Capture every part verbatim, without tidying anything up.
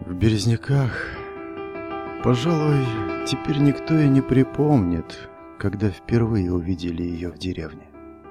В Березняках, пожалуй, теперь никто и не припомнит, когда впервые увидели ее в деревне.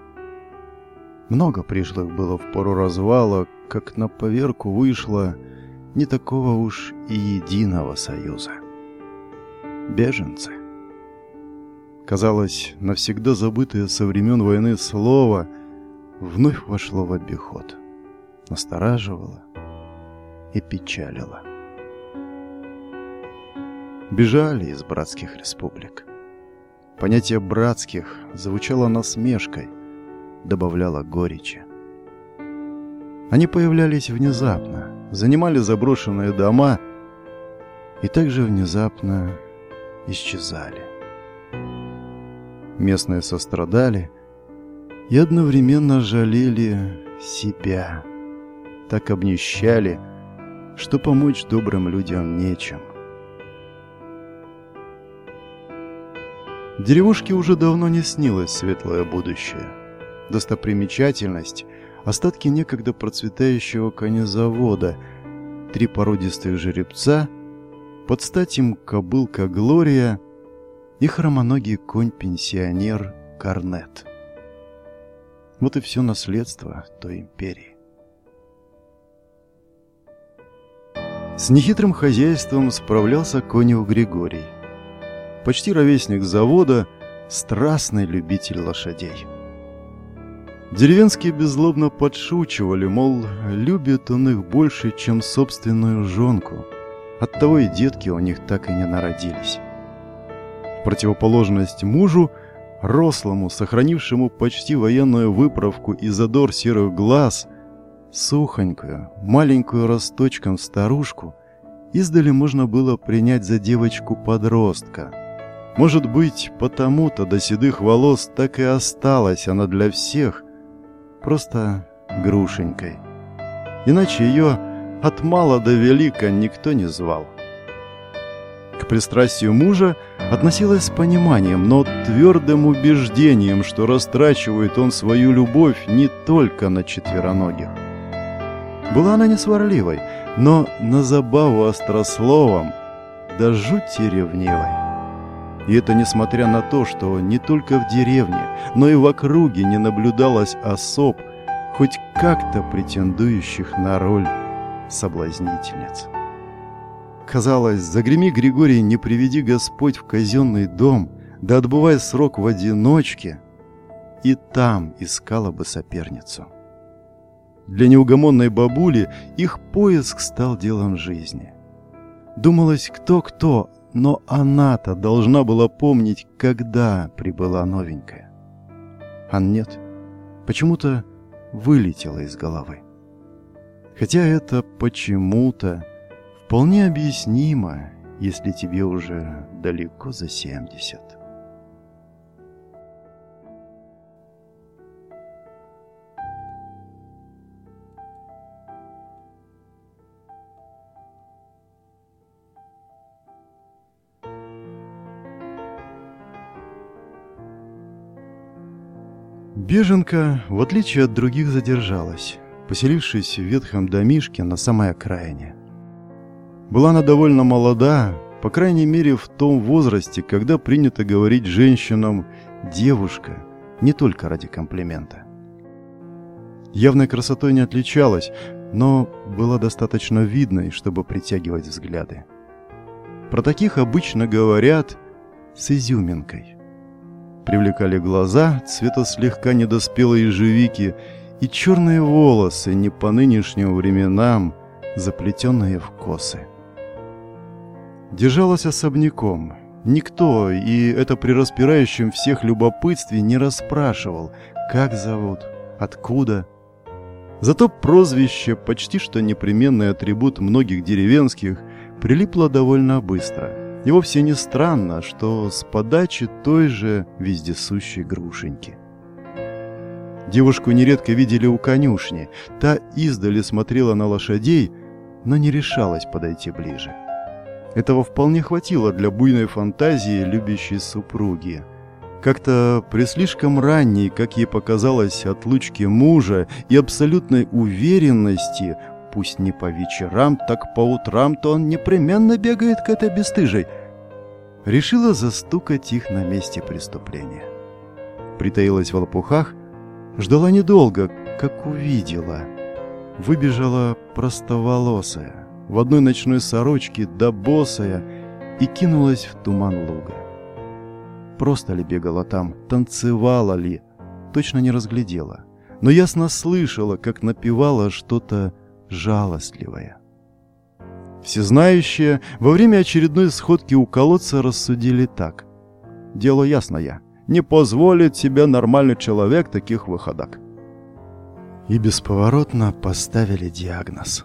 Много пришлых было в пору развала, как на поверку вышло не такого уж и единого союза. Беженцы. Казалось, навсегда забытое со времен войны слово вновь вошло в обиход, настораживало и печалило. Бежали из братских республик. Понятие «братских» звучало насмешкой, добавляло горечи. Они появлялись внезапно, занимали заброшенные дома и также внезапно исчезали. Местные сострадали и одновременно жалели себя, так обнищали, что помочь добрым людям нечем. Деревушке уже давно не снилось светлое будущее. Достопримечательность – остатки некогда процветающего конезавода, три породистых жеребца, под стать им кобылка Глория и хромоногий конь-пенсионер Корнет. Вот и все наследство той империи. С нехитрым хозяйством справлялся конюх Григорий. Почти ровесник завода, страстный любитель лошадей. Деревенские беззлобно подшучивали, мол, любит он их больше, чем собственную жонку. Оттого и детки у них так и не народились. В противоположность мужу, рослому, сохранившему почти военную выправку и задор серых глаз, сухонькую, маленькую росточком старушку издали можно было принять за девочку-подростка. Может быть, потому-то до седых волос так и осталась она для всех просто Грушенькой. Иначе ее от мала до велика никто не звал. К пристрастию мужа относилась с пониманием, но твердым убеждением, что растрачивает он свою любовь не только на четвероногих. Была она не сварливой, но на забаву острословом, да жути ревнивой. И это несмотря на то, что не только в деревне, но и в округе не наблюдалось особ, хоть как-то претендующих на роль соблазнительниц. Казалось, загреми Григорий, не приведи Господь в казенный дом, да отбывай срок в одиночке, и там искала бы соперницу. Для неугомонной бабули их поиск стал делом жизни. Думалось, кто-кто, но она-то должна была помнить, когда прибыла новенькая. А нет, почему-то вылетело из головы. Хотя это почему-то вполне объяснимо, если тебе уже далеко за семьдесят. Беженка, в отличие от других, задержалась, поселившись в ветхом домишке на самой окраине. Была она довольно молода, по крайней мере в том возрасте, когда принято говорить женщинам «девушка», не только ради комплимента. Явной красотой не отличалась, но была достаточно видной, чтобы притягивать взгляды. Про таких обычно говорят «с изюминкой». Привлекали глаза цвета слегка недоспелой ежевики и черные волосы, не по нынешним временам, заплетенные в косы. Держалась особняком. Никто, и это при распирающем всех любопытстве, не расспрашивал, как зовут, откуда. Зато прозвище, почти что непременный атрибут многих деревенских, прилипло довольно быстро. И вовсе не странно, что с подачи той же вездесущей Грушеньки. Девушку нередко видели у конюшни. Та издали смотрела на лошадей, но не решалась подойти ближе. Этого вполне хватило для буйной фантазии любящей супруги. Как-то при слишком ранней, как ей показалось, отлучке мужа и абсолютной уверенности пусть не по вечерам, так по утрам-то он непременно бегает к этой бесстыжей. Решила застукать их на месте преступления. Притаилась в лопухах, ждала недолго, как увидела. Выбежала простоволосая, в одной ночной сорочке да босая, и кинулась в туман луга. Просто ли бегала там, танцевала ли, точно не разглядела, но ясно слышала, как напевала что-то жалостливое. Всезнающие во время очередной сходки у колодца рассудили так. Дело ясное, не позволит себе нормальный человек таких выходок. И бесповоротно поставили диагноз.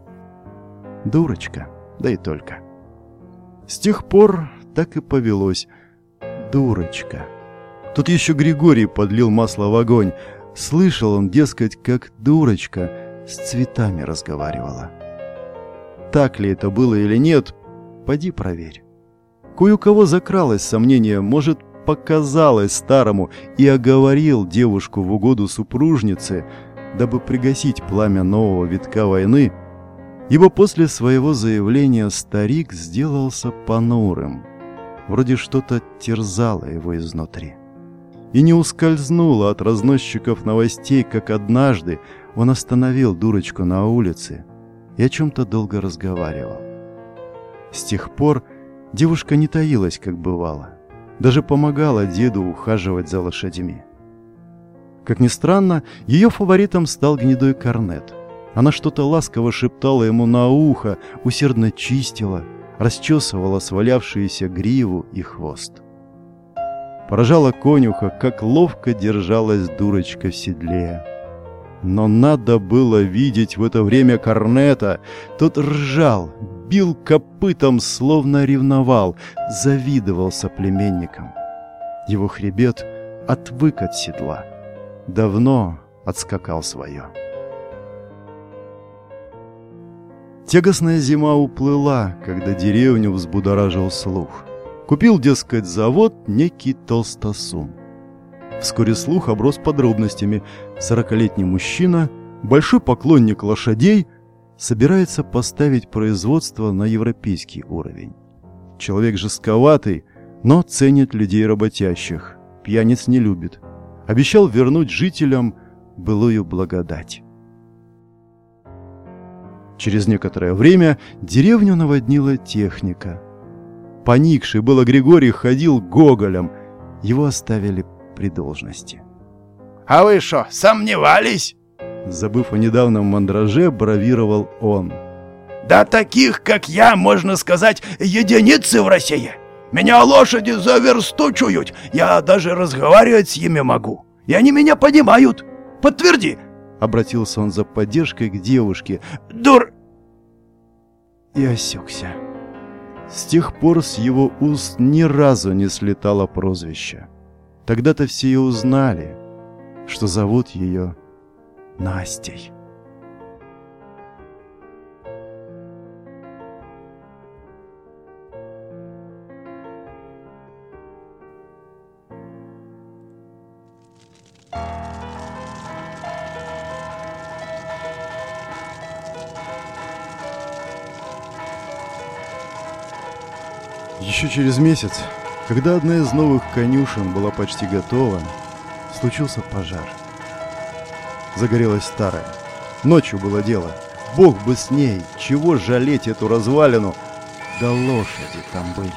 Дурочка, да и только. С тех пор так и повелось. Дурочка. Тут еще Григорий подлил масло в огонь. Слышал он, дескать, как дурочка с цветами разговаривала. Так ли это было или нет, поди проверь. Кое у кого закралось сомнение, может, показалось старому, и оговорил девушку в угоду супружнице, дабы пригасить пламя нового витка войны, ибо после своего заявления старик сделался понурым. Вроде что-то терзало его изнутри. И не ускользнуло от разносчиков новостей, как однажды он остановил дурочку на улице и о чем-то долго разговаривал. С тех пор девушка не таилась, как бывало, даже помогала деду ухаживать за лошадьми. Как ни странно, ее фаворитом стал гнедой корнет. Она что-то ласково шептала ему на ухо, усердно чистила, расчесывала свалявшиеся гриву и хвост. Поражала конюха, как ловко держалась дурочка в седле. Но надо было видеть в это время корнета. Тот ржал, бил копытом, словно ревновал, завидовал соплеменникам. Его хребет отвык от седла, давно отскакал свое. Тягостная зима уплыла, когда деревню взбудоражил слух. Купил, дескать, завод некий толстосум. Вскоре слух оброс подробностями. Сорокалетний мужчина, большой поклонник лошадей, собирается поставить производство на европейский уровень. Человек жестковатый, но ценит людей работящих, пьяниц не любит. Обещал вернуть жителям былую благодать. Через некоторое время деревню наводнила техника. Поникший было Григорий ходил гоголем. Его оставили при должности. «А вы что, сомневались?» Забыв о недавнем мандраже, бравировал он. «Да таких, как я, можно сказать, единицы в России. Меня лошади за версту чуют. Я даже разговаривать с ними могу. И они меня понимают. Подтверди!» Обратился он за поддержкой к девушке. «Дур...» И осекся. С тех пор с его уст ни разу не слетало прозвище. Тогда-то все и узнали, что зовут ее Настей. Еще через месяц, когда одна из новых конюшен была почти готова, случился пожар. Загорелась старая. Ночью было дело. Бог бы с ней, чего жалеть эту развалину? Да лошади там были.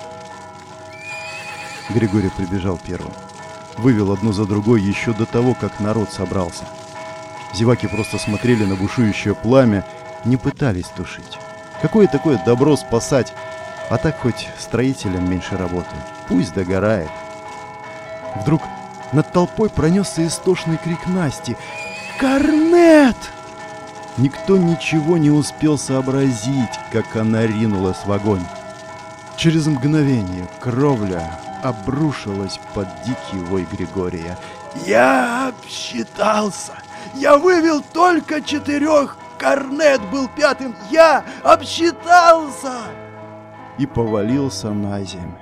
Григорий прибежал первым. Вывел одну за другой еще до того, как народ собрался. Зеваки просто смотрели на бушующее пламя, не пытались тушить. Какое такое добро спасать? А так хоть строителям меньше работы. Пусть догорает. Вдруг над толпой пронесся истошный крик Насти. «Корнет!» Никто ничего не успел сообразить, как она ринулась в огонь. Через мгновение кровля обрушилась под дикий вой Григория. «Я обсчитался! Я вывел только четырех! Корнет был пятым! Я обсчитался!» И повалился на землю.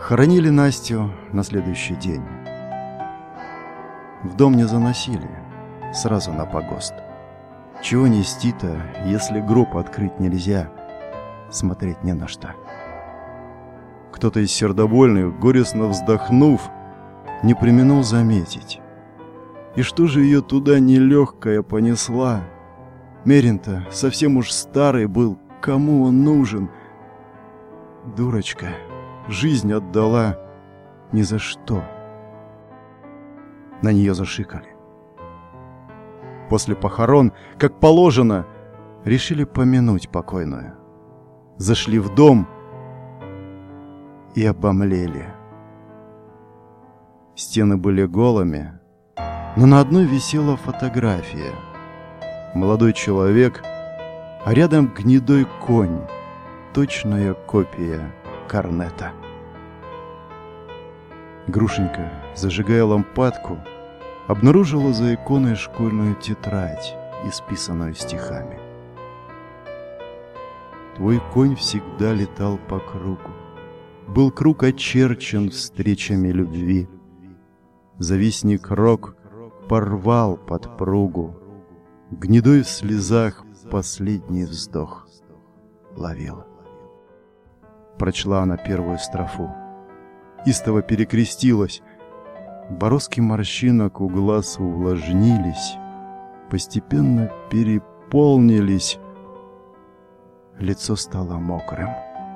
Хоронили Настю на следующий день. В дом не заносили, сразу на погост. Чего нести-то, если гроб открыть нельзя, смотреть не на что. Кто-то из сердобольных, горестно вздохнув, не преминул заметить. И что же ее туда нелегкая понесла? Мерин-то совсем уж старый был, кому он нужен? Дурочка, жизнь отдала ни за что. На нее зашикали. После похорон, как положено, решили помянуть покойную. Зашли в дом и обомлели. Стены были голыми, но на одной висела фотография. Молодой человек, а рядом гнедой конь, точная копия Корнета. Грушенька, зажигая лампадку, обнаружила за иконой школьную тетрадь, исписанную стихами. Твой конь всегда летал по кругу. Был круг очерчен встречами любви. Завистник рок порвал подпругу. Гнедой в слезах последний вздох ловил. Прочла она первую строфу. Истово перекрестилась. Бороздки морщинок у глаз увлажнились, постепенно переполнились. Лицо стало мокрым.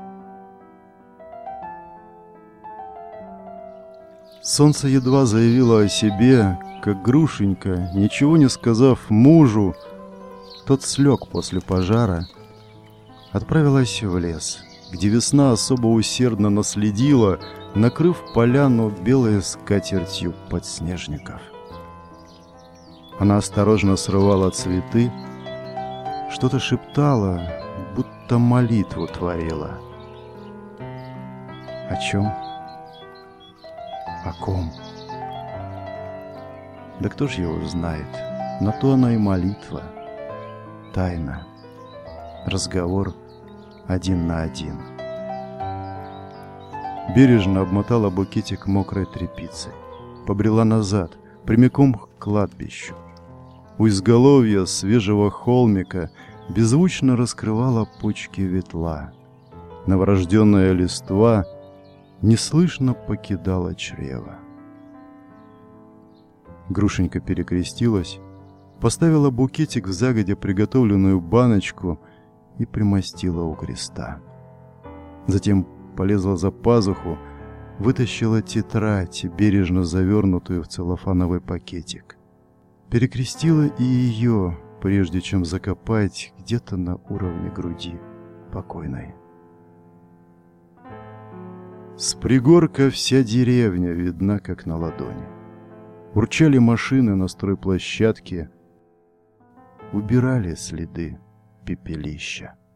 Солнце едва заявило о себе, как Грушенька, ничего не сказав мужу, тот слег после пожара, отправилась в лес, где весна особо усердно наследила, накрыв поляну белой скатертью подснежников. Она осторожно срывала цветы, что-то шептала, будто молитву творила. О чем? О ком? Да кто ж его знает? На то она и молитва. Тайна. Разговор один на один. Бережно обмотала букетик мокрой тряпицей. Побрела назад, прямиком к кладбищу. У изголовья свежего холмика беззвучно раскрывала почки ветла. Новорожденная листва неслышно покидала чрево. Грушенька перекрестилась, поставила букетик в загодя приготовленную баночку и примостила у креста. Затем полезла за пазуху, вытащила тетрадь, бережно завернутую в целлофановый пакетик. Перекрестила и ее, прежде чем закопать где-то на уровне груди покойной. С пригорка вся деревня видна, как на ладони. Урчали машины на стройплощадке, убирали следы пепелища.